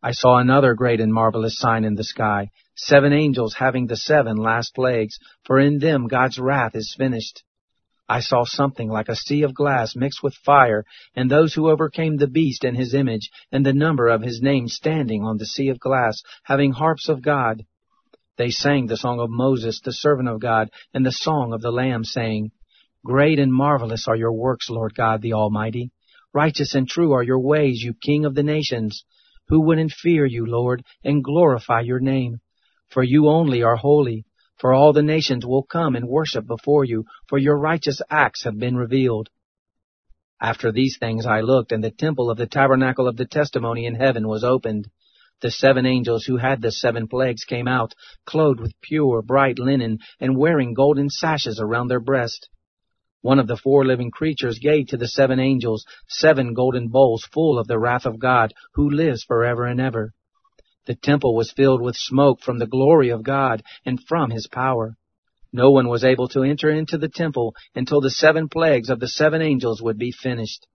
I saw another great and marvelous sign in the sky, 7 angels having the 7 last plagues, for in them God's wrath is finished. I saw something like a sea of glass mixed with fire, and those who overcame the beast and his image, and the number of his name standing on the sea of glass, having harps of God. They sang the song of Moses, the servant of God, and the song of the Lamb, saying, Great and marvelous are your works, Lord God the Almighty. Righteous and true are your ways, you King of the nations. Who wouldn't fear you, Lord, and glorify your name? For you only are holy. For all the nations will come and worship before you, for your righteous acts have been revealed. After these things I looked, and the temple of the tabernacle of the testimony in heaven was opened. The 7 angels who had the 7 plagues came out, clothed with pure, bright linen, and wearing golden sashes around their breast. One of the 4 living creatures gave to the 7 angels 7 golden bowls full of the wrath of God, who lives forever and ever. The temple was filled with smoke from the glory of God and from his power. No one was able to enter into the temple until the 7 plagues of the 7 angels would be finished.